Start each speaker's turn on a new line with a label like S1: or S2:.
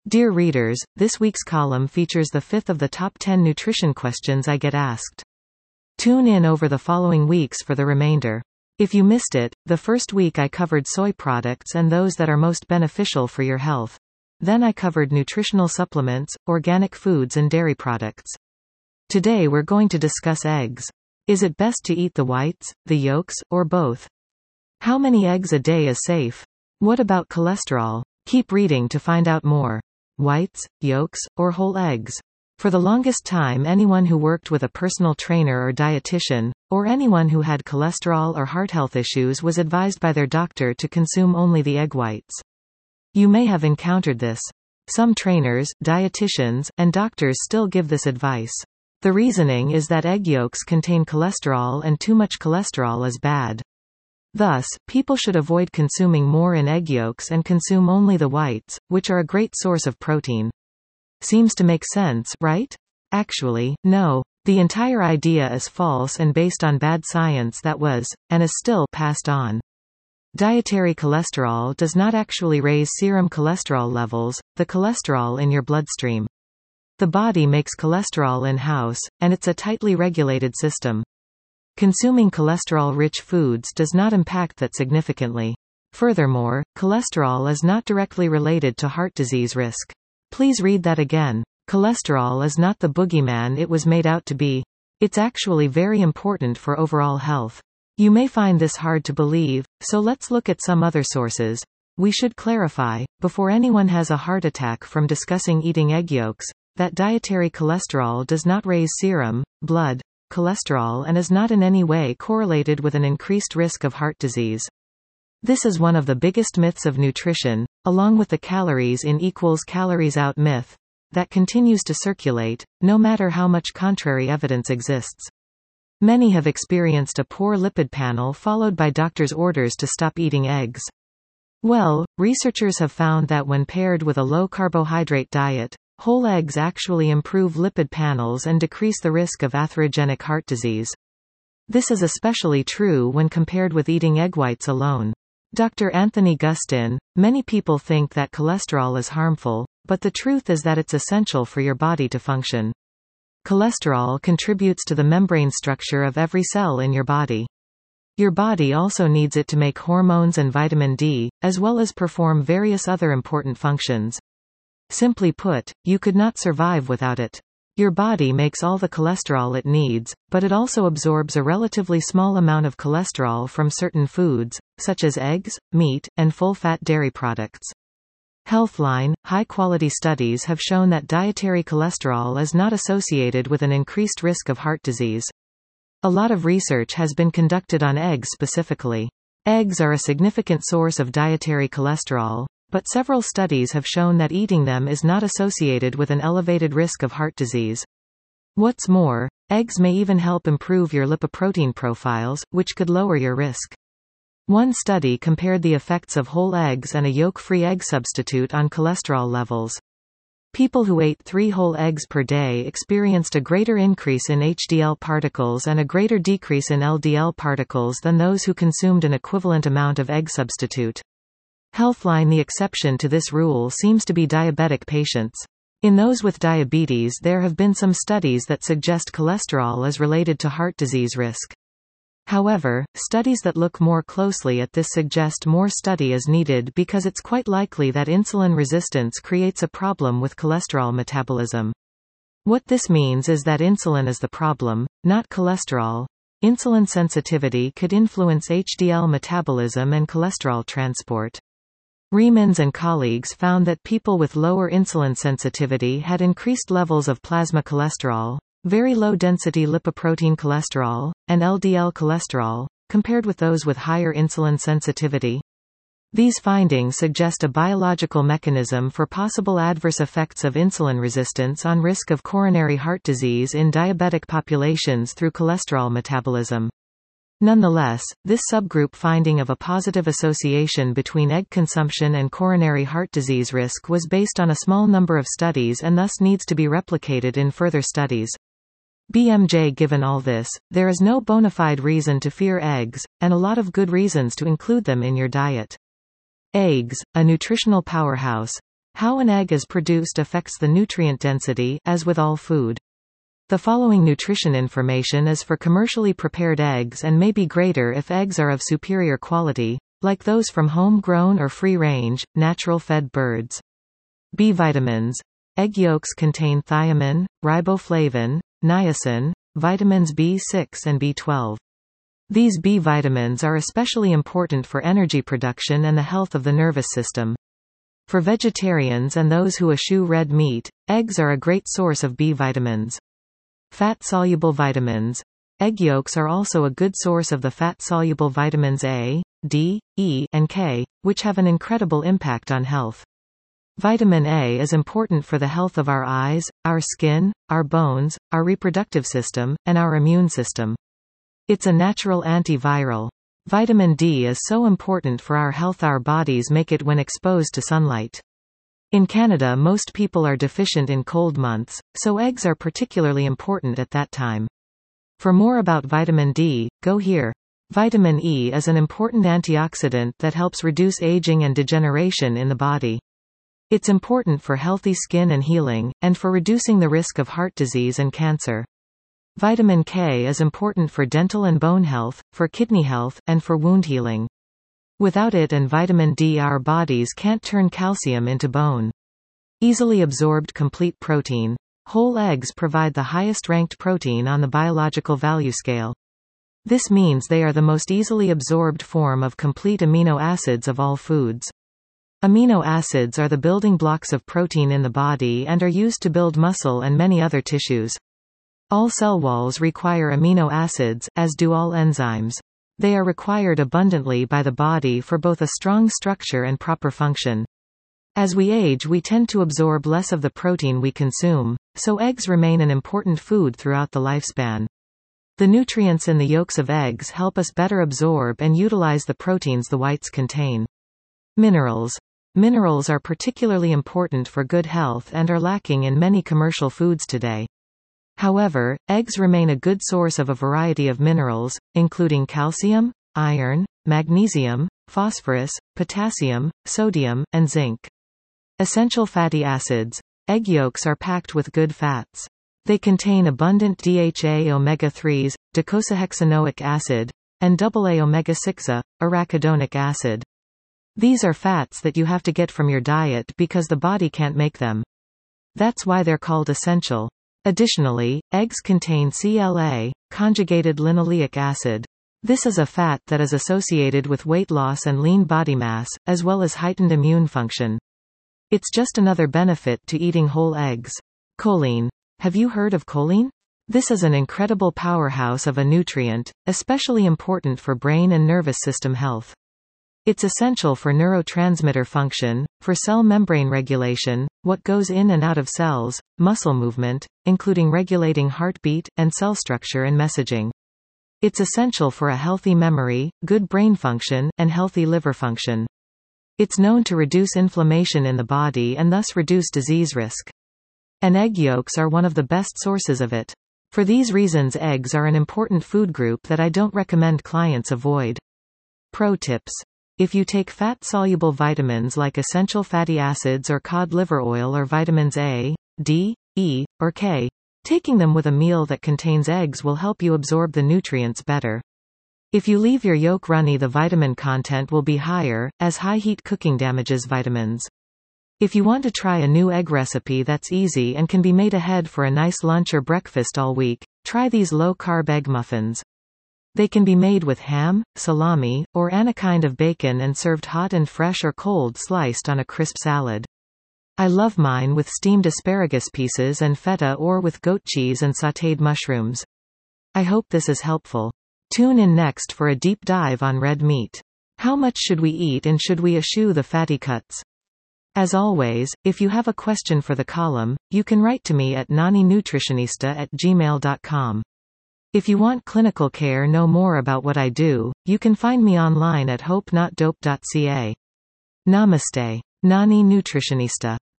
S1: Dear readers, this week's column features the 5th of the top 10 nutrition questions I get asked. Tune in over the following weeks for the remainder. If you missed it, the first week I covered soy products and those that are most beneficial for your health. Then I covered nutritional supplements, organic foods and dairy products. Today we're going to discuss eggs. Is it best to eat the whites, the yolks, or both? How many eggs a day is safe? What about cholesterol? Keep reading to find out more. Whites, yolks, or whole eggs? For the longest time anyone who worked with a personal trainer or dietitian, or anyone who had cholesterol or heart health issues was advised by their doctor to consume only the egg whites. You may have encountered this. Some trainers, dietitians, and doctors still give this advice. The reasoning is that egg yolks contain cholesterol and too much cholesterol is bad. Thus, people should avoid consuming more in egg yolks and consume only the whites, which are a great source of protein. Seems to make sense, right? Actually, no. The entire idea is false and based on bad science that was, and is still, passed on. Dietary cholesterol does not actually raise serum cholesterol levels, the cholesterol in your bloodstream. The body makes cholesterol in-house, and it's a tightly regulated system. Consuming cholesterol-rich foods does not impact that significantly. Furthermore, cholesterol is not directly related to heart disease risk. Please read that again. Cholesterol is not the boogeyman it was made out to be. It's actually very important for overall health. You may find this hard to believe, so let's look at some other sources. We should clarify, before anyone has a heart attack from discussing eating egg yolks, that dietary cholesterol does not raise serum, blood, cholesterol and is not in any way correlated with an increased risk of heart disease. This is one of the biggest myths of nutrition, along with the calories in equals calories out myth, that continues to circulate, no matter how much contrary evidence exists. Many have experienced a poor lipid panel followed by doctors' orders to stop eating eggs. Well, researchers have found that when paired with a low-carbohydrate diet, whole eggs actually improve lipid panels and decrease the risk of atherogenic heart disease. This is especially true when compared with eating egg whites alone. Dr. Anthony Gustin, many people think that cholesterol is harmful, but the truth is that it's essential for your body to function. Cholesterol contributes to the membrane structure of every cell in your body. Your body also needs it to make hormones and vitamin D, as well as perform various other important functions. Simply put, you could not survive without it. Your body makes all the cholesterol it needs, but it also absorbs a relatively small amount of cholesterol from certain foods, such as eggs, meat, and full-fat dairy products. Healthline, high-quality studies have shown that dietary cholesterol is not associated with an increased risk of heart disease. A lot of research has been conducted on eggs specifically. Eggs are a significant source of dietary cholesterol, but several studies have shown that eating them is not associated with an elevated risk of heart disease. What's more, eggs may even help improve your lipoprotein profiles, which could lower your risk. One study compared the effects of whole eggs and a yolk-free egg substitute on cholesterol levels. People who ate 3 whole eggs per day experienced a greater increase in HDL particles and a greater decrease in LDL particles than those who consumed an equivalent amount of egg substitute. Healthline. The exception to this rule seems to be diabetic patients. In those with diabetes there have been some studies that suggest cholesterol is related to heart disease risk. However, studies that look more closely at this suggest more study is needed because it's quite likely that insulin resistance creates a problem with cholesterol metabolism. What this means is that insulin is the problem, not cholesterol. Insulin sensitivity could influence HDL metabolism and cholesterol transport. Riemans and colleagues found that people with lower insulin sensitivity had increased levels of plasma cholesterol, very low-density lipoprotein cholesterol, and LDL cholesterol, compared with those with higher insulin sensitivity. These findings suggest a biological mechanism for possible adverse effects of insulin resistance on risk of coronary heart disease in diabetic populations through cholesterol metabolism. Nonetheless, this subgroup finding of a positive association between egg consumption and coronary heart disease risk was based on a small number of studies and thus needs to be replicated in further studies. BMJ. Given all this, there is no bona fide reason to fear eggs, and a lot of good reasons to include them in your diet. Eggs, a nutritional powerhouse. How an egg is produced affects the nutrient density, as with all food. The following nutrition information is for commercially prepared eggs and may be greater if eggs are of superior quality, like those from home-grown or free-range, natural-fed birds. B vitamins. Egg yolks contain thiamine, riboflavin, niacin, vitamins B6 and B12. These B vitamins are especially important for energy production and the health of the nervous system. For vegetarians and those who eschew red meat, eggs are a great source of B vitamins. Fat-soluble vitamins. Egg yolks are also a good source of the fat-soluble vitamins A, D, E, and K, which have an incredible impact on health. Vitamin A is important for the health of our eyes, our skin, our bones, our reproductive system, and our immune system. It's a natural antiviral. Vitamin D is so important for our health our bodies make it when exposed to sunlight. In Canada most people are deficient in cold months, so eggs are particularly important at that time. For more about vitamin D, go here. Vitamin E is an important antioxidant that helps reduce aging and degeneration in the body. It's important for healthy skin and healing, and for reducing the risk of heart disease and cancer. Vitamin K is important for dental and bone health, for kidney health, and for wound healing. Without it and vitamin D our bodies can't turn calcium into bone. Easily absorbed complete protein. Whole eggs provide the highest ranked protein on the biological value scale. This means they are the most easily absorbed form of complete amino acids of all foods. Amino acids are the building blocks of protein in the body and are used to build muscle and many other tissues. All cell walls require amino acids, as do all enzymes. They are required abundantly by the body for both a strong structure and proper function. As we age we tend to absorb less of the protein we consume, so eggs remain an important food throughout the lifespan. The nutrients in the yolks of eggs help us better absorb and utilize the proteins the whites contain. Minerals. Minerals are particularly important for good health and are lacking in many commercial foods today. However, eggs remain a good source of a variety of minerals, including calcium, iron, magnesium, phosphorus, potassium, sodium, and zinc. Essential fatty acids. Egg yolks are packed with good fats. They contain abundant DHA omega-3s, docosahexaenoic acid, and AA omega-6, arachidonic acid. These are fats that you have to get from your diet because the body can't make them. That's why they're called essential. Additionally, eggs contain CLA, conjugated linoleic acid. This is a fat that is associated with weight loss and lean body mass, as well as heightened immune function. It's just another benefit to eating whole eggs. Choline. Have you heard of choline? This is an incredible powerhouse of a nutrient, especially important for brain and nervous system health. It's essential for neurotransmitter function, for cell membrane regulation, what goes in and out of cells, muscle movement, including regulating heartbeat, and cell structure and messaging. It's essential for a healthy memory, good brain function, and healthy liver function. It's known to reduce inflammation in the body and thus reduce disease risk. And egg yolks are one of the best sources of it. For these reasons eggs are an important food group that I don't recommend clients avoid. Pro tips. If you take fat-soluble vitamins like essential fatty acids or cod liver oil or vitamins A, D, E, or K, taking them with a meal that contains eggs will help you absorb the nutrients better. If you leave your yolk runny the vitamin content will be higher, as high heat cooking damages vitamins. If you want to try a new egg recipe that's easy and can be made ahead for a nice lunch or breakfast all week, try these low-carb egg muffins. They can be made with ham, salami, or any kind of bacon and served hot and fresh or cold sliced on a crisp salad. I love mine with steamed asparagus pieces and feta or with goat cheese and sautéed mushrooms. I hope this is helpful. Tune in next for a deep dive on red meat. How much should we eat and should we eschew the fatty cuts? As always, if you have a question for the column, you can write to me at naninutritionista@gmail.com. If you want clinical care, know more about what I do, you can find me online at hopenotdope.ca. Namaste. Nani Nutritionista.